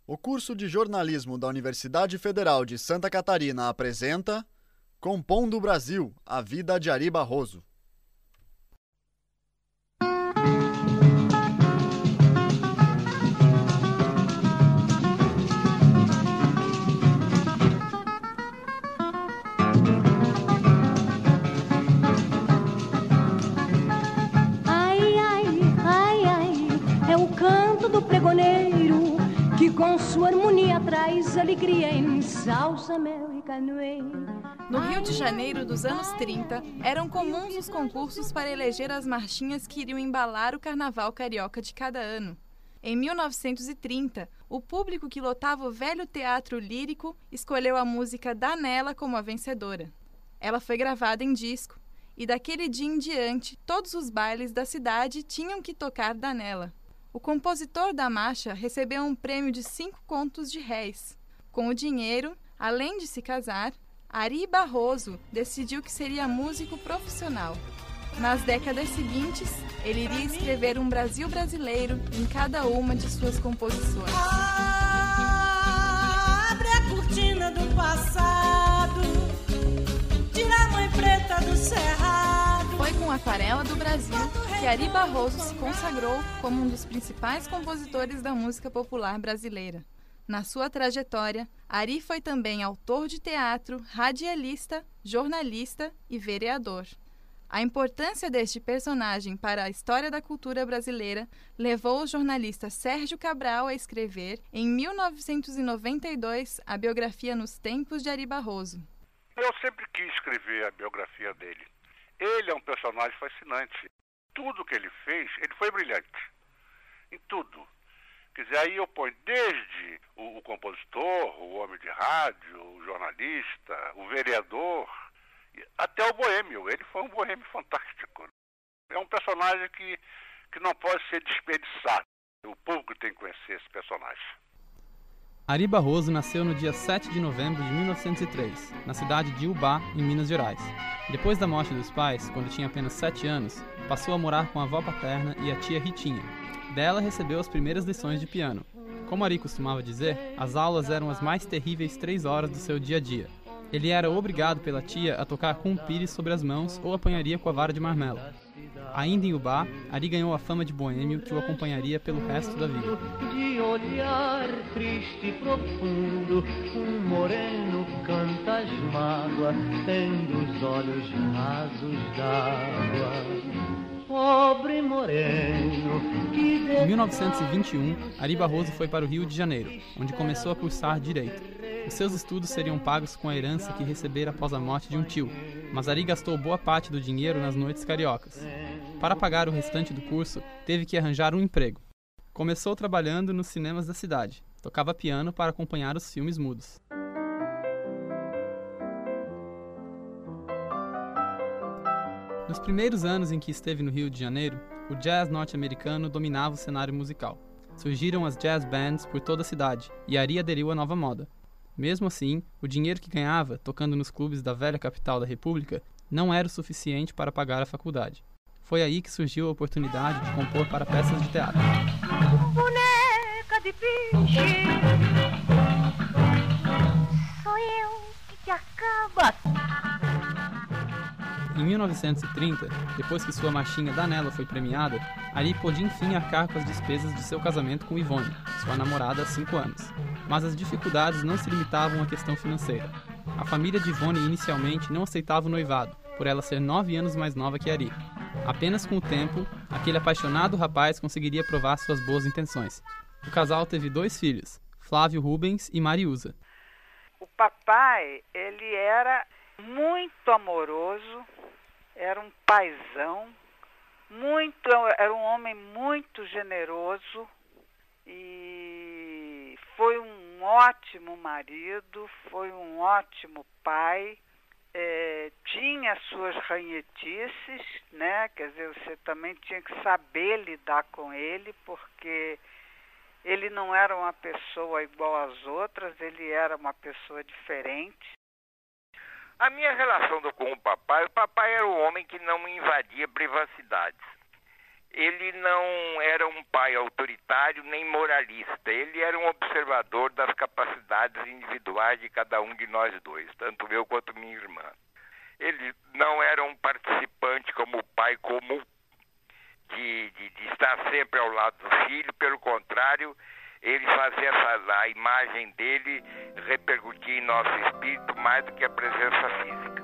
O curso de jornalismo da Universidade Federal de Santa Catarina apresenta Compondo o Brasil, a vida de Ari Barroso. É o canto do pregoneiro que com sua harmonia traz alegria em salsa, mel e canoeiro. No Rio de Janeiro dos anos 30, eram comuns os concursos para eleger as marchinhas que iriam embalar o carnaval carioca de cada ano. Em 1930, o público que lotava o velho teatro lírico escolheu a música Danella como a vencedora. Ela foi gravada em disco, e daquele dia em diante, todos os bailes da cidade tinham que tocar Danella. O compositor da marcha recebeu um prêmio de 5 contos de réis. Com o dinheiro, além de se casar, Ari Barroso decidiu que seria músico profissional. Nas décadas seguintes, ele iria escrever um Brasil brasileiro em cada uma de suas composições. Abre a cortina do passado, tira a mãe preta do cerrado. Foi com Aquarela do Brasil que Ari Barroso se consagrou como um dos principais compositores da música popular brasileira. Na sua trajetória, Ari foi também autor de teatro, radialista, jornalista e vereador. A importância deste personagem para a história da cultura brasileira levou o jornalista Sérgio Cabral a escrever, em 1992, a biografia Nos Tempos de Ari Barroso. Eu sempre quis escrever a biografia dele. Ele é um personagem fascinante. Tudo que ele fez, ele foi brilhante. Em tudo. Quer dizer, aí eu ponho desde o compositor, o homem de rádio, o jornalista, o vereador, até o boêmio. Ele foi um boêmio fantástico. É um personagem que não pode ser desperdiçado. O público tem que conhecer esse personagem. Ari Barroso nasceu no dia 7 de novembro de 1903, na cidade de Ubá, em Minas Gerais. Depois da morte dos pais, quando tinha apenas 7 anos, passou a morar com a avó paterna e a tia Ritinha. Dela recebeu as primeiras lições de piano. Como Ari costumava dizer, as aulas eram as mais terríveis 3 horas do seu dia a dia. Ele era obrigado pela tia a tocar com um pires sobre as mãos ou apanharia com a vara de marmelo. Ainda em Ubá, Ari ganhou a fama de boêmio que o acompanharia pelo resto da vida. De olhar triste e profundo, um moreno canta as mágoas, tendo os olhos rasos d'água. Pobre moreno que... Em 1921, Ari Barroso foi para o Rio de Janeiro, onde começou a cursar Direito. Os seus estudos seriam pagos com a herança que recebera após a morte de um tio, mas Ari gastou boa parte do dinheiro nas noites cariocas. Para pagar o restante do curso, teve que arranjar um emprego. Começou trabalhando nos cinemas da cidade. Tocava piano para acompanhar os filmes mudos. Nos primeiros anos em que esteve no Rio de Janeiro, o jazz norte-americano dominava o cenário musical. Surgiram as jazz bands por toda a cidade, e Ari aderiu à nova moda. Mesmo assim, o dinheiro que ganhava, tocando nos clubes da velha capital da República, não era o suficiente para pagar a faculdade. Foi aí que surgiu a oportunidade de compor para peças de teatro. Boneca de piche, sou eu que te acaba. Em 1930, depois que sua marchinha Danella foi premiada, Ari pôde enfim arcar com as despesas de seu casamento com Ivone, sua namorada há 5 anos. Mas as dificuldades não se limitavam à questão financeira. A família de Ivone inicialmente não aceitava o noivado, por ela ser 9 anos mais nova que Ari. Apenas com o tempo, aquele apaixonado rapaz conseguiria provar suas boas intenções. O casal teve 2 filhos, Flávio Rubens e Mariusa. O papai, ele era muito amoroso, era um paizão, era um homem muito generoso e foi um ótimo marido, foi um ótimo pai. Tinha suas ranhetices, né? Quer dizer, você também tinha que saber lidar com ele, porque ele não era uma pessoa igual às outras, ele era uma pessoa diferente. A minha relação com o papai era um homem que não me invadia privacidades. Ele não era um pai autoritário nem moralista. Ele era um observador das capacidades individuais de cada um de nós dois, tanto eu quanto minha irmã. Ele não era um participante como o pai comum, de estar sempre ao lado do filho. Pelo contrário, ele fazia a imagem dele repercutir em nosso espírito mais do que a presença física.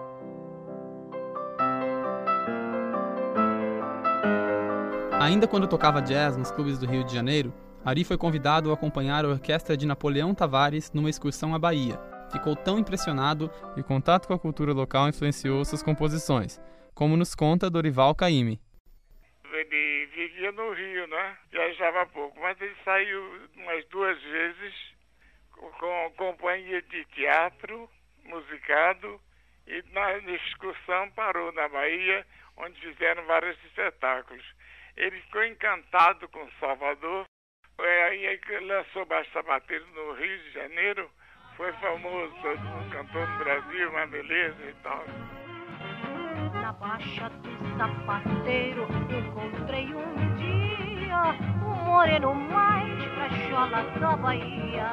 Ainda quando tocava jazz nos clubes do Rio de Janeiro, Ari foi convidado a acompanhar a orquestra de Napoleão Tavares numa excursão à Bahia. Ficou tão impressionado e o contato com a cultura local influenciou suas composições, como nos conta Dorival Caymmi. Ele vivia no Rio, né? Viajava pouco, mas ele saiu umas 2 vezes com companhia de teatro, musicado, e na excursão parou na Bahia, onde fizeram vários espetáculos. Ele ficou encantado com Salvador, aí lançou Baixo Sapateiro no Rio de Janeiro, foi famoso, todo mundo cantou no Brasil, uma beleza e tal. Na Baixa do Sapateiro encontrei um dia o moreno mais cachola da Bahia.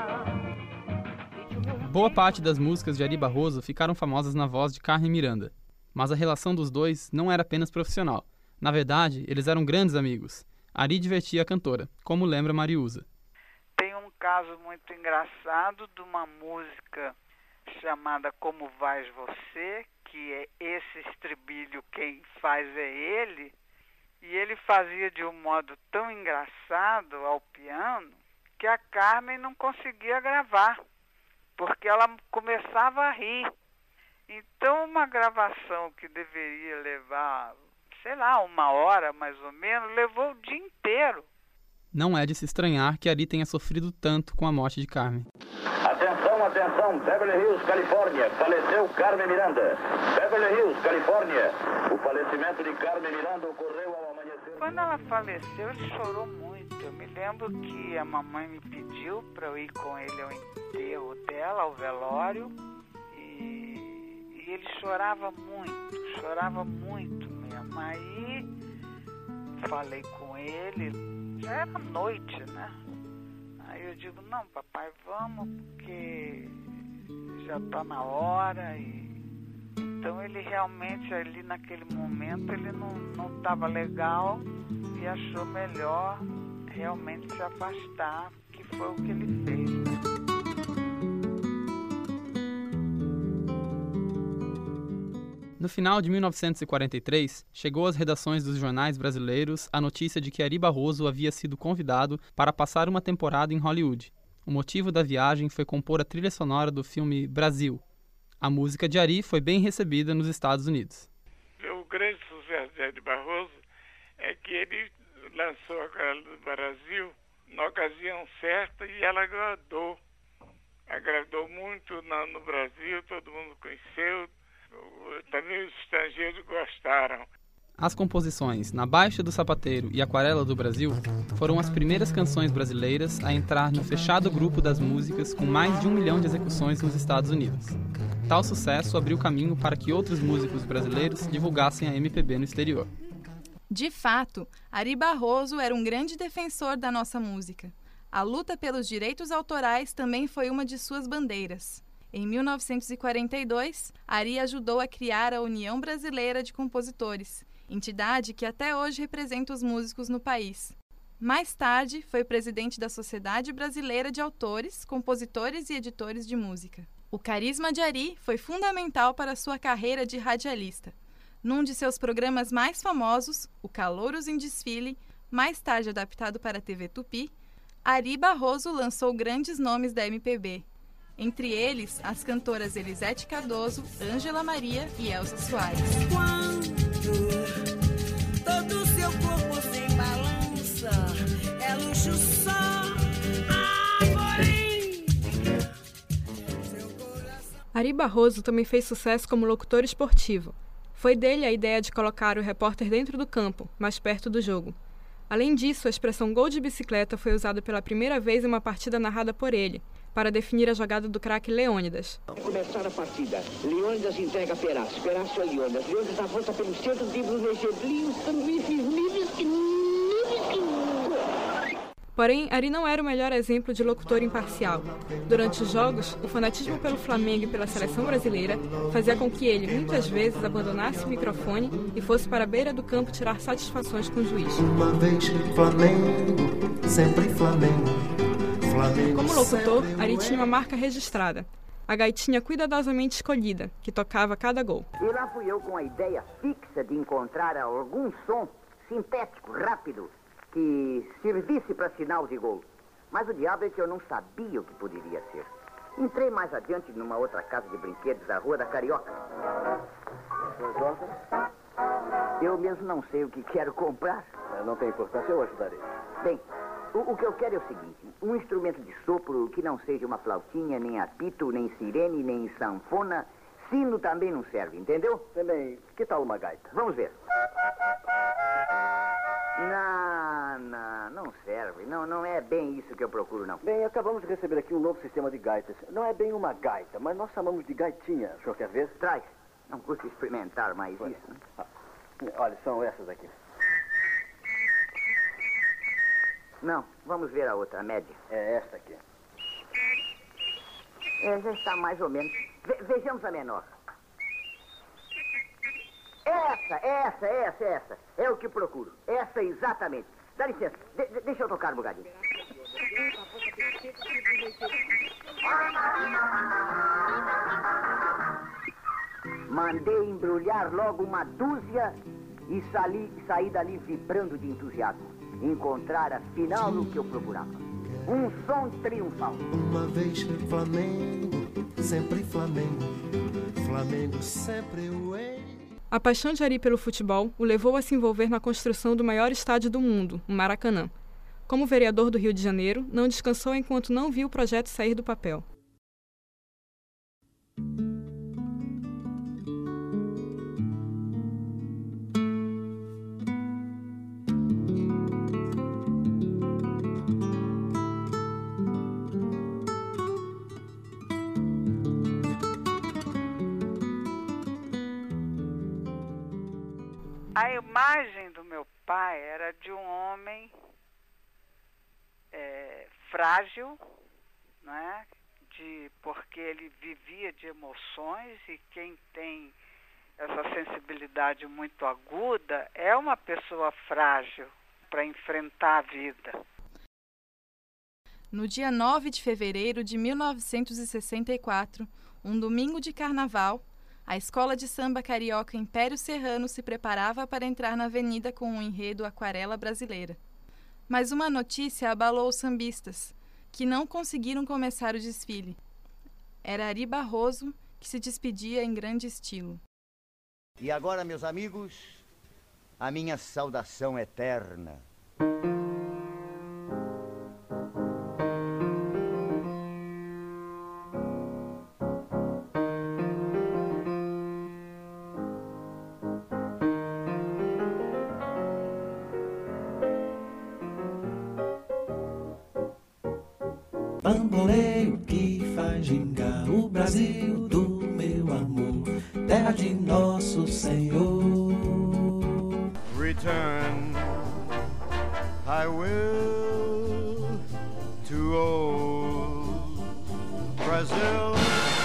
Boa parte das músicas de Ari Barroso ficaram famosas na voz de Carmen Miranda, mas a relação dos dois não era apenas profissional. Na verdade, eles eram grandes amigos. Ari divertia a cantora, como lembra Mariusa. Tem um caso muito engraçado de uma música chamada Como Vais Você, que é esse estribilho quem faz é ele, e ele fazia de um modo tão engraçado ao piano que a Carmen não conseguia gravar, porque ela começava a rir. Então uma gravação que deveria levar, sei lá, 1 hora mais ou menos, levou o dia inteiro. Não é de se estranhar que Ari tenha sofrido tanto com a morte de Carmen. Atenção, atenção, Beverly Hills, Califórnia, faleceu Carmen Miranda. Beverly Hills, Califórnia, o falecimento de Carmen Miranda ocorreu ao amanhecer. Quando ela faleceu, ele chorou muito. Eu me lembro que a mamãe me pediu para eu ir com ele ao enterro dela, ao velório, e ele chorava muito mesmo. Aí falei com ele, já era noite, né? Aí eu digo, não, papai, vamos, porque já está na hora. Então ele realmente, ali naquele momento, ele não estava legal e achou melhor realmente se afastar, que foi o que ele fez, né? No final de 1943, chegou às redações dos jornais brasileiros a notícia de que Ari Barroso havia sido convidado para passar uma temporada em Hollywood. O motivo da viagem foi compor a trilha sonora do filme Brasil. A música de Ari foi bem recebida nos Estados Unidos. O grande sucesso de Ari Barroso é que ele lançou a Cara do Brasil na ocasião certa e ela agradou. Agradou muito no Brasil, todo mundo conheceu. Também os estrangeiros gostaram. As composições Na Baixa do Sapateiro e Aquarela do Brasil foram as primeiras canções brasileiras a entrar no fechado grupo das músicas com mais de 1 milhão de execuções nos Estados Unidos. Tal sucesso abriu caminho para que outros músicos brasileiros divulgassem a MPB no exterior. De fato, Ari Barroso era um grande defensor da nossa música. A luta pelos direitos autorais também foi uma de suas bandeiras. Em 1942, Ari ajudou a criar a União Brasileira de Compositores, entidade que até hoje representa os músicos no país. Mais tarde, foi presidente da Sociedade Brasileira de Autores, Compositores e Editores de Música. O carisma de Ari foi fundamental para sua carreira de radialista. Num de seus programas mais famosos, o Calouros em Desfile, mais tarde adaptado para a TV Tupi, Ari Barroso lançou grandes nomes da MPB. Entre eles, as cantoras Elisete Cardoso, Ângela Maria e Elza Soares. Quando todo seu corpo se balança, é luxo só, porém. Ari Barroso também fez sucesso como locutor esportivo. Foi dele a ideia de colocar o repórter dentro do campo, mais perto do jogo. Além disso, a expressão gol de bicicleta foi usada pela primeira vez em uma partida narrada por ele, para definir a jogada do craque Leônidas. Começar a partida. Leônidas entrega a Perácio. Perácio a Leônidas. Leônidas avança pelo centro, dribla o Negelinho, sanduíches livres. Porém, Ari não era o melhor exemplo de locutor imparcial. Durante os jogos, o fanatismo pelo Flamengo e pela seleção brasileira fazia com que ele, muitas vezes, abandonasse o microfone e fosse para a beira do campo tirar satisfações com o juiz. Uma vez Flamengo, sempre Flamengo. Como locutor, Ari tinha uma marca registrada, a gaitinha cuidadosamente escolhida, que tocava cada gol. E lá fui eu com a ideia fixa de encontrar algum som sintético, rápido, que servisse para sinal de gol. Mas o diabo é que eu não sabia o que poderia ser. Entrei mais adiante numa outra casa de brinquedos da Rua da Carioca. Suas ordens? Eu mesmo não sei o que quero comprar. Não tem importância, eu ajudarei. Bem, o que eu quero é o seguinte: um instrumento de sopro que não seja uma flautinha, nem apito, nem sirene, nem sanfona. Sino também não serve, entendeu? Também, que tal uma gaita? Vamos ver. Não serve. Não é bem isso que eu procuro, não. Bem, acabamos de receber aqui um novo sistema de gaitas. Não é bem uma gaita, mas nós chamamos de gaitinha. O senhor quer ver? Traz. Não custa experimentar mais isso, né? Olha, são essas aqui. Não, vamos ver a outra, a média. É esta aqui. Já está mais ou menos. Vejamos a menor. Essa. É o que procuro. Essa exatamente. Dá licença. Deixa eu tocar um bocadinho. Mandei embrulhar logo uma dúzia e saí dali vibrando de entusiasmo. Encontrar afinal o que eu procurava. Um som triunfal. Uma vez Flamengo, sempre Flamengo. Flamengo sempre o A paixão de Ari pelo futebol o levou a se envolver na construção do maior estádio do mundo, o Maracanã. Como vereador do Rio de Janeiro, não descansou enquanto não viu o projeto sair do papel. A imagem do meu pai era de um homem frágil, né? Porque ele vivia de emoções, e quem tem essa sensibilidade muito aguda é uma pessoa frágil para enfrentar a vida. No dia 9 de fevereiro de 1964, um domingo de carnaval, a escola de samba carioca Império Serrano se preparava para entrar na avenida com o enredo Aquarela Brasileira. Mas uma notícia abalou os sambistas, que não conseguiram começar o desfile. Era Ari Barroso, que se despedia em grande estilo. E agora, meus amigos, a minha saudação eterna. Bamboleio que faz gingar o Brasil do meu amor, terra de nosso Senhor. Return, I will, to old Brazil.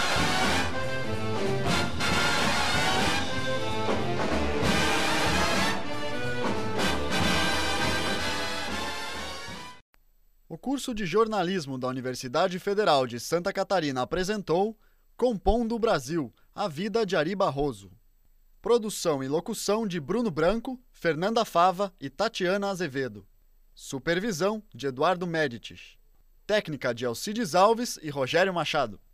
O curso de jornalismo da Universidade Federal de Santa Catarina apresentou Compondo o Brasil, a vida de Ari Barroso. Produção e locução de Bruno Branco, Fernanda Fava e Tatiana Azevedo. Supervisão de Eduardo Médicis. Técnica de Alcides Alves e Rogério Machado.